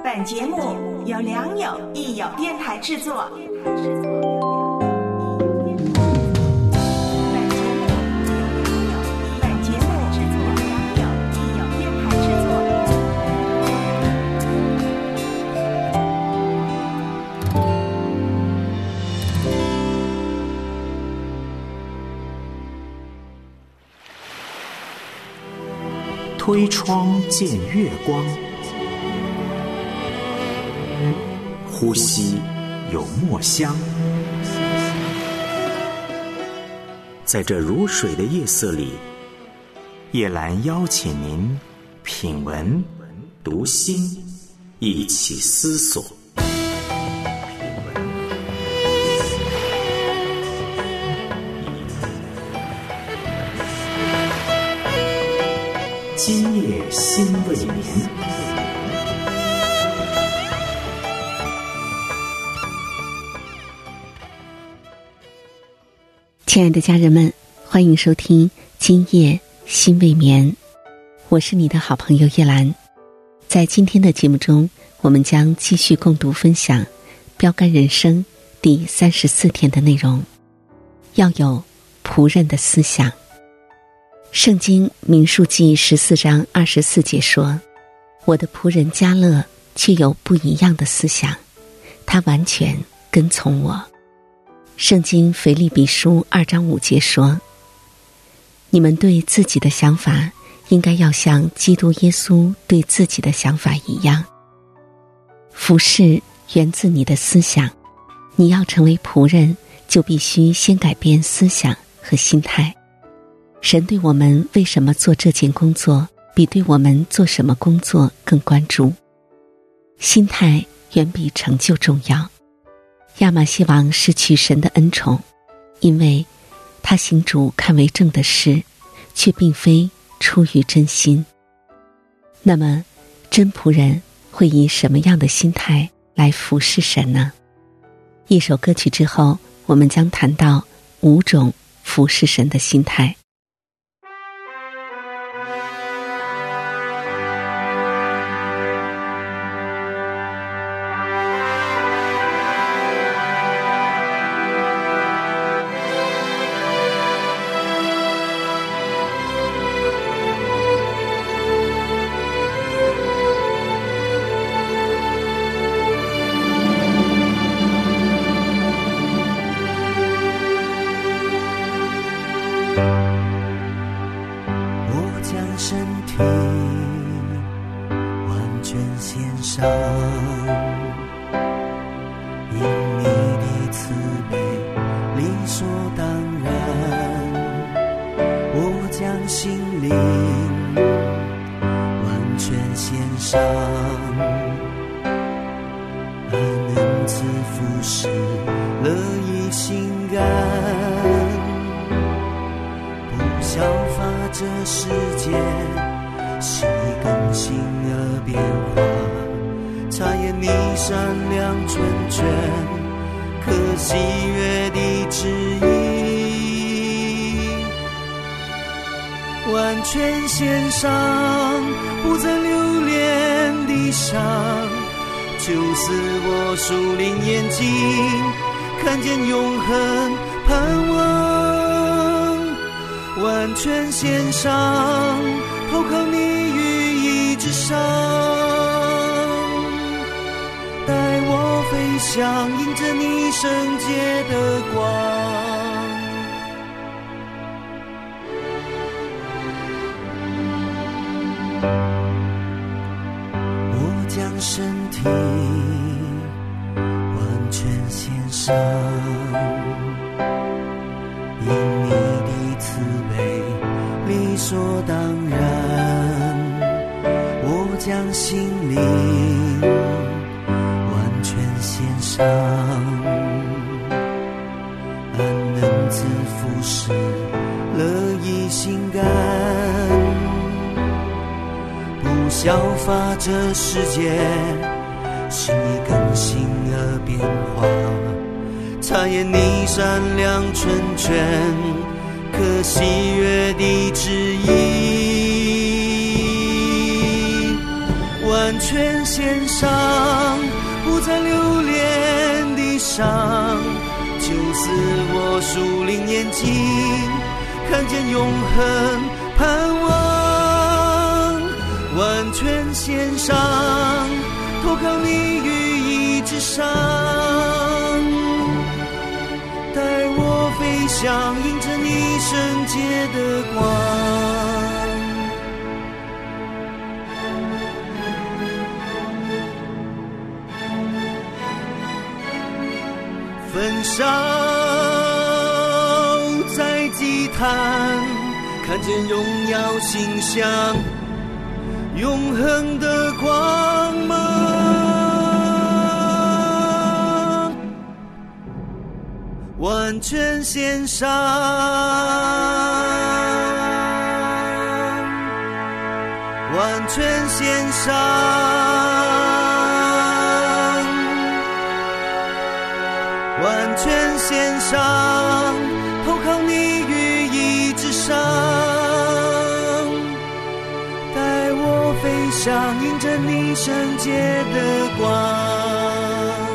本节目由良友益友电台制作。 推窗见月光，呼吸有墨香。在这如水的夜色里，叶兰邀请您品文读心，一起思索。今夜心未眠。 亲爱的家人们，欢迎收听今夜心未眠，我是你的好朋友叶兰。在今天的节目中，我们将继续共读分享标杆人生第34天的内容，要有仆人的思想。圣经民数记14章24节说，我的仆人迦勒却有不一样的思想，他完全跟从我。圣经腓立比书2章5节说，你们对自己的想法应该要像基督耶稣对自己的想法一样。服事源自你的思想，你要成为仆人，就必须先改变思想和心态。神对我们为什么做这件工作，比对我们做什么工作更关注。心态远比成就重要。亚玛谢王失去神的恩宠，因为他行主看为正的事，却并非出于真心。那么真仆人会以什么样的心态来服侍神呢？一首歌曲之后，我们将谈到5种服侍神的心态。 完全献上，不再留恋地上，就是我属灵眼睛看见永恒盼望。完全献上，投靠你羽翼之上，带我飞翔，迎着你圣洁的光。身体完全献上，因你的慈悲理所当然，我将心灵完全献上，安能自服侍，乐意心甘，效法这世界，心意更新而变化，察验你善良纯全可喜悦的旨意。完完全献上，不再留恋地上，就似我属灵眼睛看见永恒盼望。完全献上，投靠你羽翼之上，带我飞翔，迎着你圣洁的光。焚烧在祭坛，看见荣耀馨香，永恒的光芒。完全献上，完全献上，完全献上，投靠你羽翼之上，带我飞翔，迎着你圣洁的光。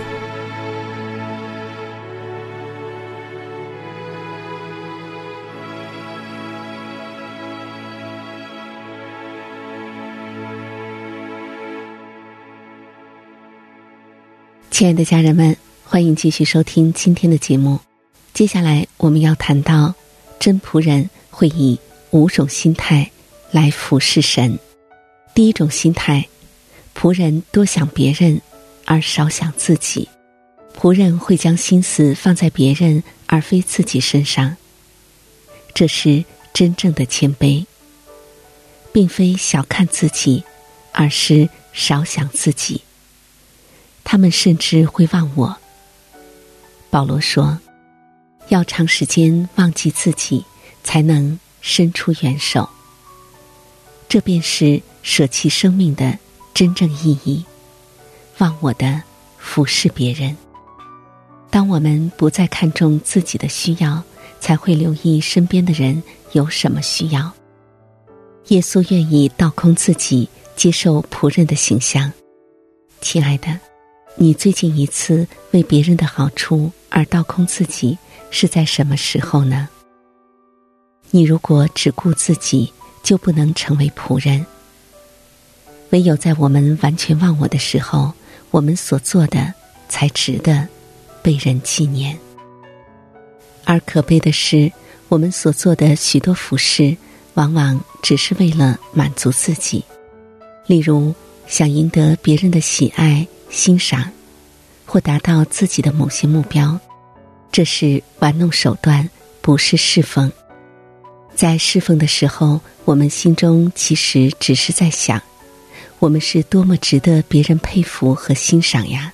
亲爱的家人们，欢迎继续收听今天的节目。接下来我们要谈到真仆人会以5种心态来服侍神。第一种心态，仆人多想别人而少想自己。仆人会将心思放在别人而非自己身上，这是真正的谦卑，并非小看自己，而是少想自己。他们甚至会忘我。保罗说，要长时间忘记自己，才能伸出援手。这便是舍弃生命的真正意义，忘我的服侍别人。当我们不再看重自己的需要，才会留意身边的人有什么需要。耶稣愿意倒空自己，接受仆人的形象。亲爱的，你最近一次为别人的好处而倒空自己是在什么时候呢？你如果只顾自己，就不能成为仆人。唯有在我们完全忘我的时候，我们所做的才值得被人纪念。而可悲的是，我们所做的许多服事，往往只是为了满足自己。例如，想赢得别人的喜爱、欣赏，或达到自己的某些目标，这是玩弄手段，不是侍奉。在侍奉的时候，我们心中其实只是在想，我们是多么值得别人佩服和欣赏呀。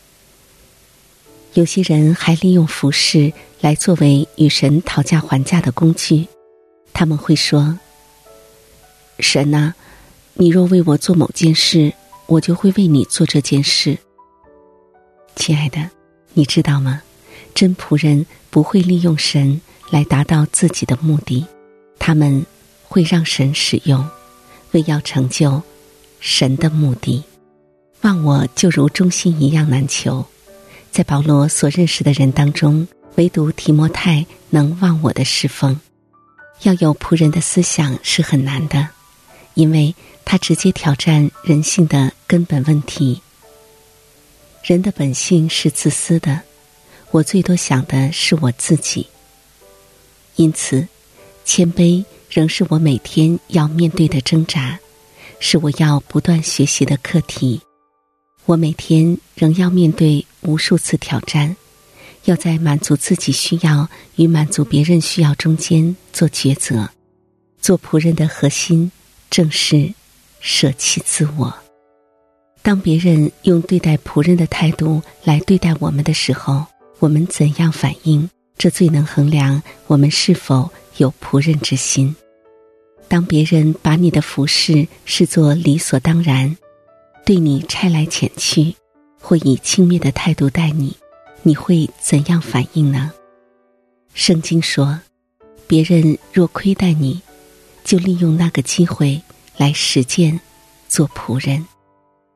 有些人还利用服事来作为与神讨价还价的工具。他们会说，神啊，你若为我做某件事，我就会为你做这件事。亲爱的，你知道吗？真仆人不会利用神来达到自己的目的，他们会让神使用，为要成就神的目的。忘我就如忠心一样难求。在保罗所认识的人当中，唯独提摩太能忘我的侍奉。要有仆人的思想是很难的，因为他直接挑战人性的根本问题。人的本性是自私的，我最多想的是我自己。因此，谦卑仍是我每天要面对的挣扎，是我要不断学习的课题。我每天仍要面对无数次挑战，要在满足自己需要与满足别人需要中间做抉择。做仆人的核心正是舍弃自我。当别人用对待仆人的态度来对待我们的时候，我们怎样反应，这最能衡量我们是否有仆人之心。当别人把你的服事视作理所当然，对你拆来遣去，或以轻蔑的态度待你，你会怎样反应呢？圣经说，别人若亏待你，就利用那个机会来实践做仆人。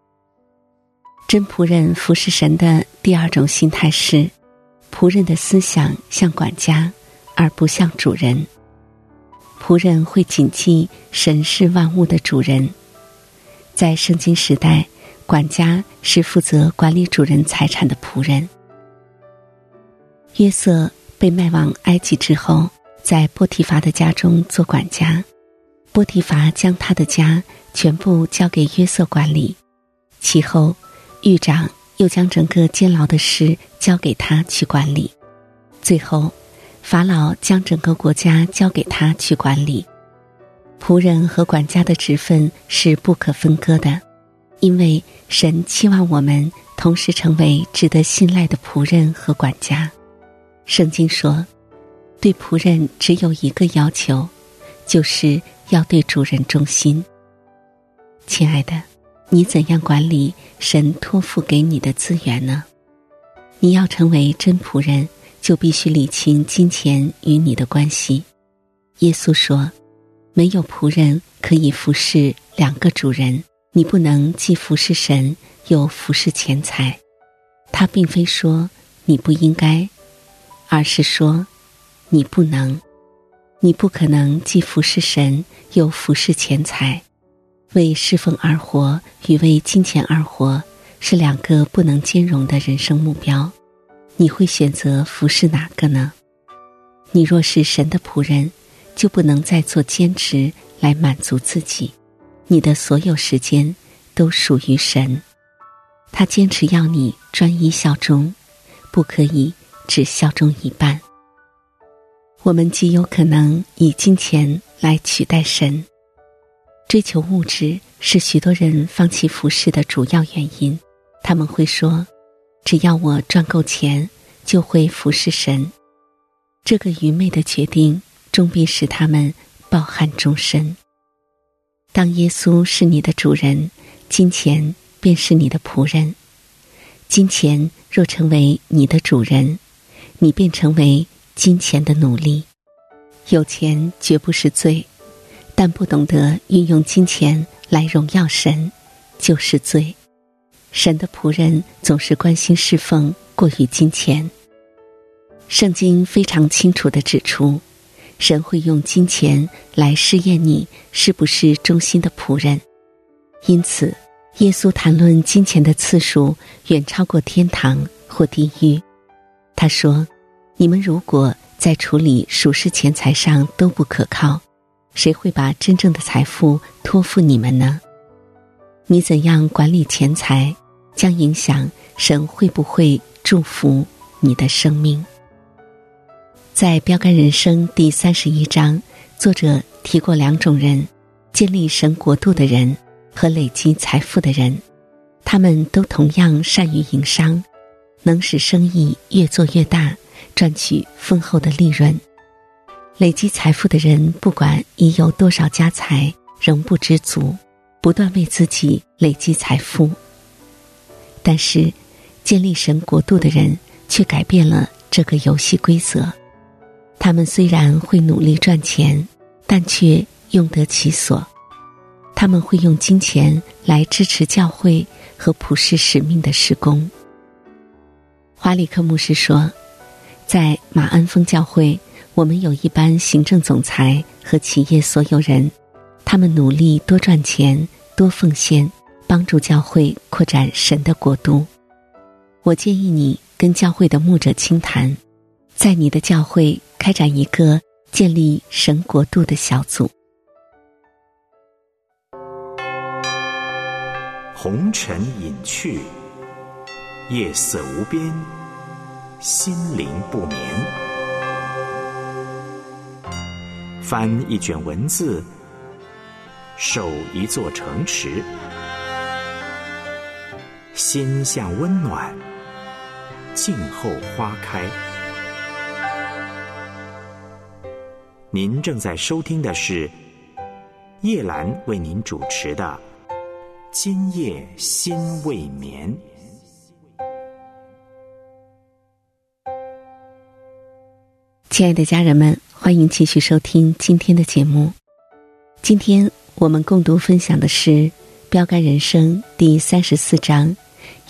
真仆人服侍神的第二种心态是，仆人的思想像管家，而不像主人。仆人会谨记神是万物的主人。在圣经时代，管家是负责管理主人财产的仆人。约瑟被卖往埃及之后，在波提乏的家中做管家。波提乏将他的家全部交给约瑟管理，其后狱长又将整个监牢的事交给他去管理，最后法老将整个国家交给他去管理。仆人和管家的职分是不可分割的，因为神期望我们同时成为值得信赖的仆人和管家。圣经说，对仆人只有一个要求，就是要对主人忠心。亲爱的，你怎样管理神托付给你的资源呢？你要成为真仆人，就必须理清金钱与你的关系。耶稣说，没有仆人可以服侍两个主人，你不能既服侍神又服侍钱财。他并非说你不应该，而是说你不能。你不可能既服侍神又服侍钱财。为侍奉而活与为金钱而活是两个不能兼容的人生目标。你会选择服侍哪个呢？你若是神的仆人，就不能再做兼职来满足自己。你的所有时间都属于神，他坚持要你专一效忠，不可以只效忠一半。我们极有可能以金钱来取代神。追求物质是许多人放弃服侍的主要原因。他们会说，只要我赚够钱，就会服侍神。这个愚昧的决定终必使他们抱憾终身。当耶稣是你的主人，金钱便是你的仆人。金钱若成为你的主人，你便成为金钱的奴隶。有钱绝不是罪，但不懂得运用金钱来荣耀神，就是罪。神的仆人总是关心侍奉过于金钱。圣经非常清楚地指出，神会用金钱来试验你是不是忠心的仆人。因此，耶稣谈论金钱的次数远超过天堂或地狱。他说，你们如果在处理属世钱财上都不可靠，谁会把真正的财富托付你们呢？你怎样管理钱财，将影响神会不会祝福你的生命。在标杆人生第31章，作者提过两种人，建立神国度的人和累积财富的人。他们都同样善于营商，能使生意越做越大，赚取丰厚的利润。累积财富的人，不管已有多少家财，仍不知足，不断为自己累积财富。但是建立神国度的人却改变了这个游戏规则。他们虽然会努力赚钱，但却用得其所。他们会用金钱来支持教会和普世使命的事工。华里克牧师说，在马鞍峰教会，我们有一班行政总裁和企业所有人，他们努力多赚钱，多奉献，帮助教会扩展神的国度。我建议你跟教会的牧者倾谈，在你的教会开展一个建立神国度的小组。 红尘隐去，夜色无边，心灵不眠。翻一卷文字，守一座城池，心向温暖，静候花开。您正在收听的是叶兰为您主持的今夜心未眠。 亲爱的家人们，欢迎继续收听今天的节目。今天我们共读分享的是标杆人生第34章，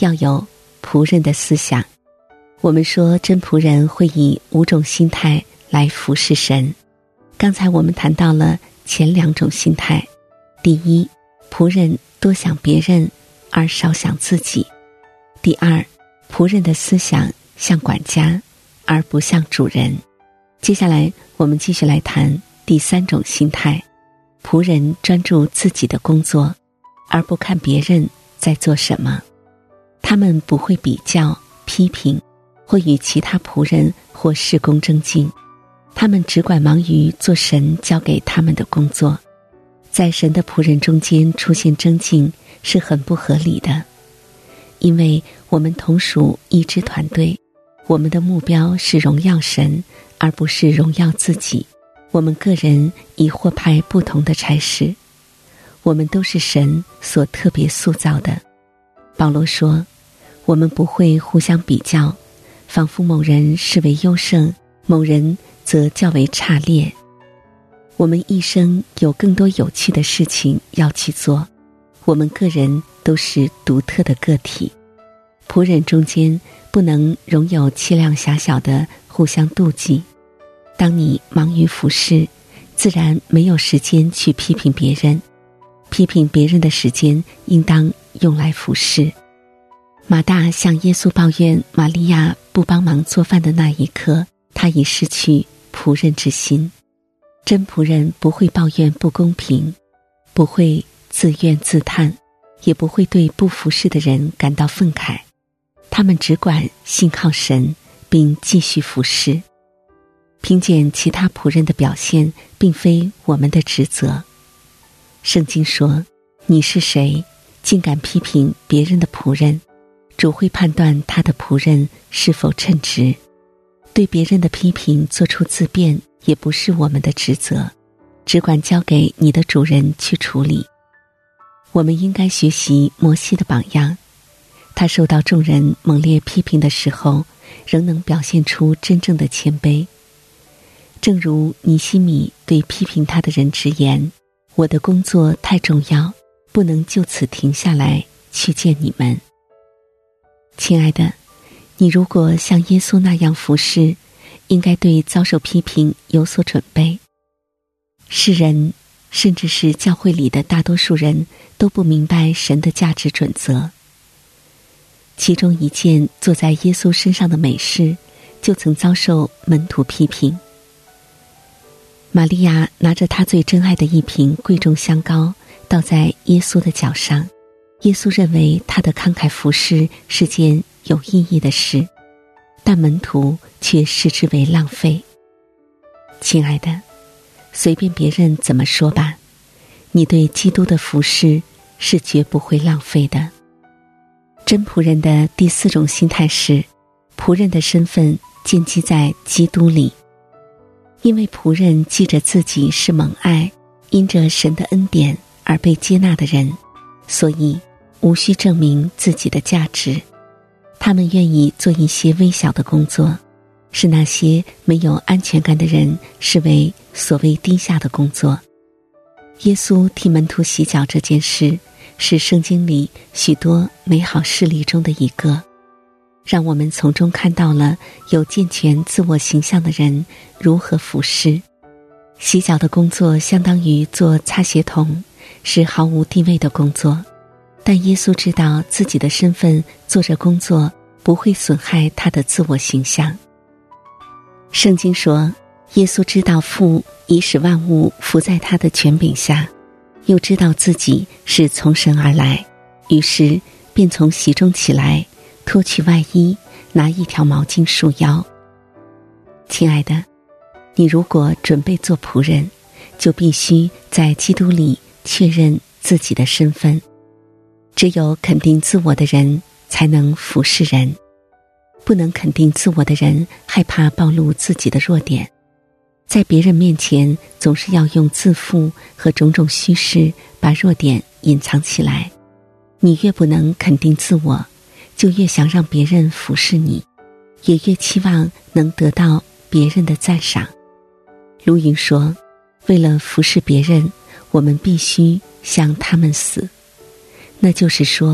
要有仆人的思想。我们说真仆人会以5种心态来服侍神。刚才我们谈到了前2种心态。第一，仆人多想别人而少想自己。第二，仆人的思想像管家而不像主人。接下来我们继续来谈第3种心态，仆人专注自己的工作，而不看别人在做什么。他们不会比较、批评，或与其他仆人或事工争竞，他们只管忙于做神交给他们的工作。在神的仆人中间出现争竞是很不合理的，因为我们同属一支团队，我们的目标是荣耀神，而不是荣耀自己。我们个人已获派不同的差事，我们都是神所特别塑造的。保罗说，我们不会互相比较，仿佛某人视为优胜，某人则较为差劣。我们一生有更多有趣的事情要去做，我们个人都是独特的个体。仆人中间不能容有气量狭小的互相妒忌。当你忙于服侍，自然没有时间去批评别人，批评别人的时间应当用来服侍。马大向耶稣抱怨玛利亚不帮忙做饭的那一刻，他已失去仆人之心。真仆人不会抱怨不公平，不会自怨自叹，也不会对不服侍的人感到愤慨。他们只管信靠神，并继续服侍。评鉴其他仆人的表现并非我们的职责。圣经说，你是谁，竟敢批评别人的仆人？主会判断他的仆人是否称职。对别人的批评做出自辩也不是我们的职责，只管交给你的主人去处理。我们应该学习摩西的榜样，他受到众人猛烈批评的时候，仍能表现出真正的谦卑。正如尼希米对批评他的人直言，我的工作太重要，不能就此停下来去见你们。亲爱的，你如果像耶稣那样服侍，应该对遭受批评有所准备。世人，甚至是教会里的大多数人，都不明白神的价值准则。其中一件做在耶稣身上的美事，就曾遭受门徒批评。玛利亚拿着她最珍爱的一瓶贵重香膏，倒在耶稣的脚上。耶稣认为他的慷慨服侍是件有意义的事，但门徒却视之为浪费。亲爱的，随便别人怎么说吧，你对基督的服侍是绝不会浪费的。真仆人的第4种心态是，仆人的身份建基在基督里。因为仆人记着自己是蒙爱，因着神的恩典而被接纳的人，所以无需证明自己的价值。他们愿意做一些微小的工作，是那些没有安全感的人视为所谓低下的工作。耶稣替门徒洗脚这件事，是圣经里许多美好事例中的一个，让我们从中看到了有健全自我形象的人如何服侍。洗脚的工作相当于做擦鞋童，是毫无地位的工作，但耶稣知道自己的身份做这工作不会损害他的自我形象。圣经说，耶稣知道父已使万物伏在他的权柄下，又知道自己是从神而来，于是便从席中起来，脱去外衣，拿一条毛巾束腰。亲爱的，你如果准备做仆人，就必须在基督里确认自己的身份。只有肯定自我的人才能服侍人，不能肯定自我的人害怕暴露自己的弱点，在别人面前总是要用自负和种种虚饰把弱点隐藏起来。你越不能肯定自我，就越想让别人服侍你，也越期望能得到别人的赞赏。卢云说，为了服侍别人，我们必须向他们死。那就是说，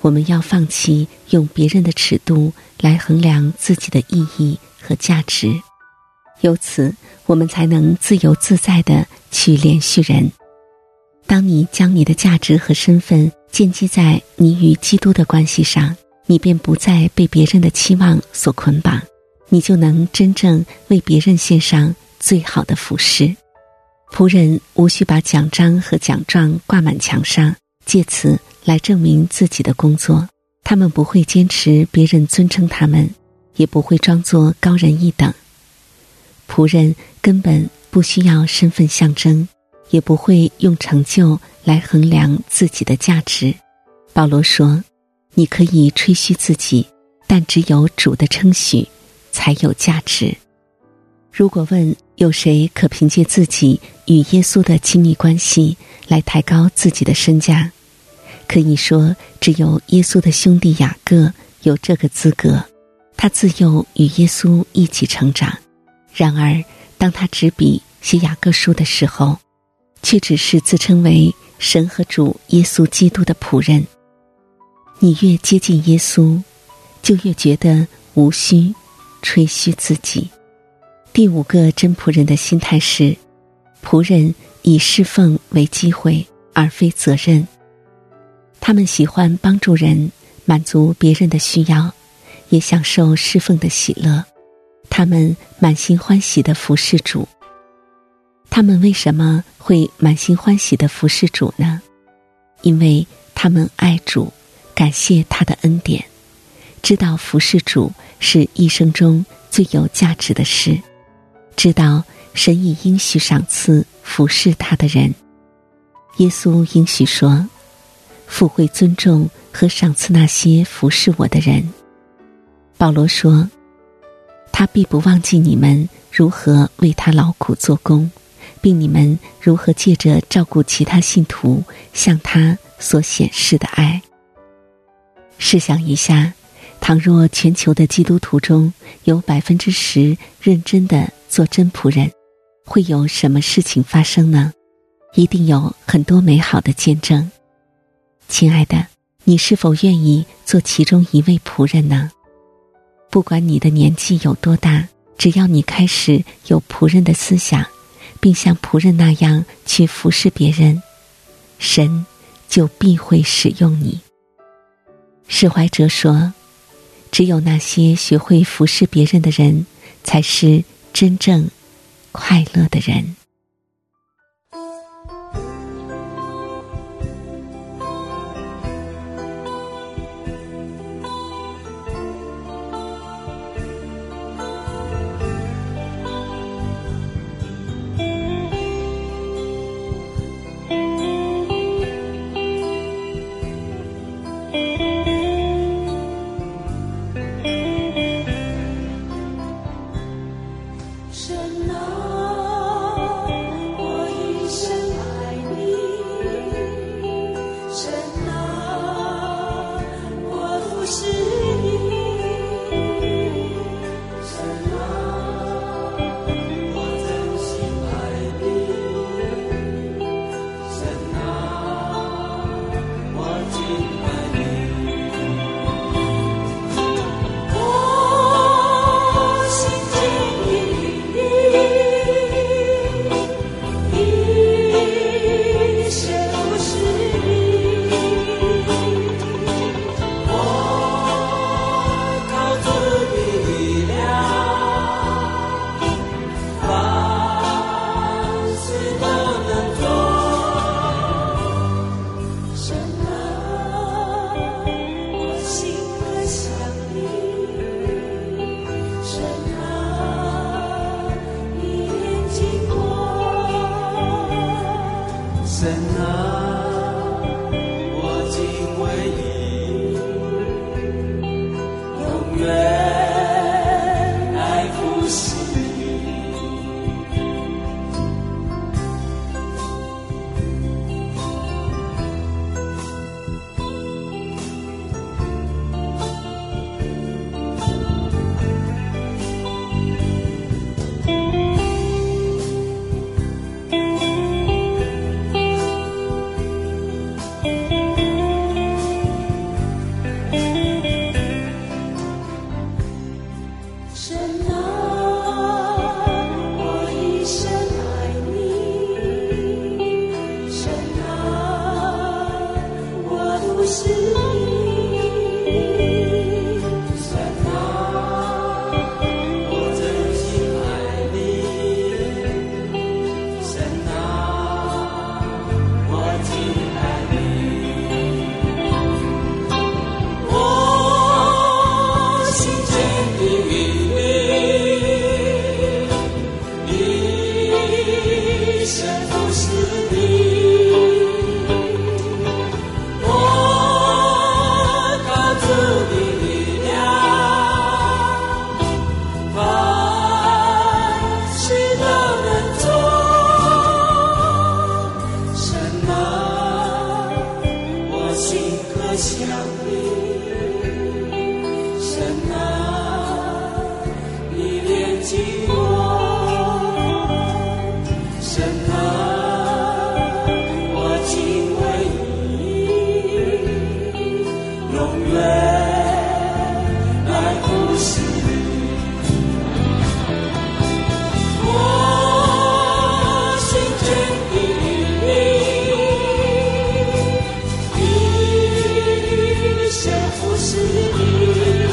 我们要放弃用别人的尺度来衡量自己的意义和价值，由此我们才能自由自在地去连续人。当你将你的价值和身份建基在你与基督的关系上，你便不再被别人的期望所捆绑，你就能真正为别人献上最好的服侍。仆人无需把奖章和奖状挂满墙上，借此来证明自己的工作。他们不会坚持别人尊称他们，也不会装作高人一等。仆人根本不需要身份象征，也不会用成就来衡量自己的价值。保罗说，你可以吹嘘自己，但只有主的称许才有价值。如果问有谁可凭借自己与耶稣的亲密关系来抬高自己的身价，可以说只有耶稣的兄弟雅各有这个资格。他自幼与耶稣一起成长，然而当他执笔写雅各书的时候，却只是自称为神和主耶稣基督的仆人。你越接近耶稣，就越觉得无需吹嘘自己。第5个真仆人的心态是，仆人以侍奉为机会，而非责任。他们喜欢帮助人，满足别人的需要，也享受侍奉的喜乐。他们满心欢喜地服侍主。他们为什么会满心欢喜地服侍主呢？因为他们爱主，感谢他的恩典，知道服侍主是一生中最有价值的事，知道神已应许赏赐服侍他的人。耶稣应许说，父会尊重和赏赐那些服侍我的人。保罗说，他必不忘记你们如何为他劳苦做工，并你们如何借着照顾其他信徒向他所显示的爱。试想一下，倘若全球的基督徒中有10%认真地做真仆人，会有什么事情发生呢？一定有很多美好的见证。亲爱的，你是否愿意做其中一位仆人呢？不管你的年纪有多大，只要你开始有仆人的思想，并像仆人那样去服侍别人，神就必会使用你。释怀者说，只有那些学会服侍别人的人，才是真正快乐的人。 来服侍你。我心全地一生服侍你。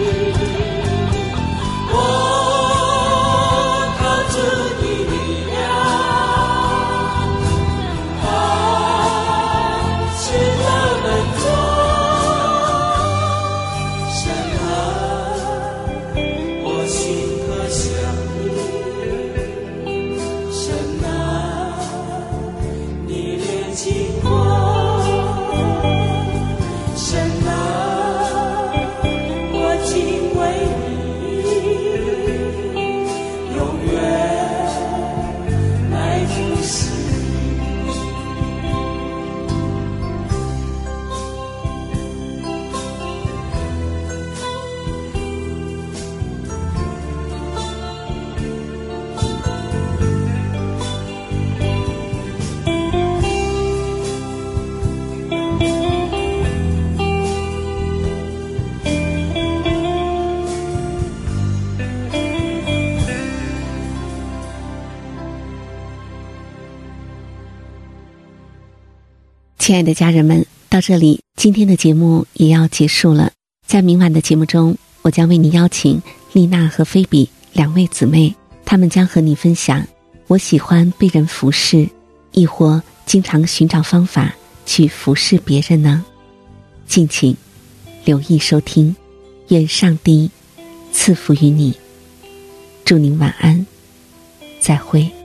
亲爱的家人们，到这里今天的节目也要结束了。在明晚的节目中，我将为你邀请丽娜和菲比两位姊妹，她们将和你分享我喜欢被人服侍，亦或经常寻找方法去服侍别人呢？敬请留意收听，愿上帝赐福于你，祝您晚安，再会。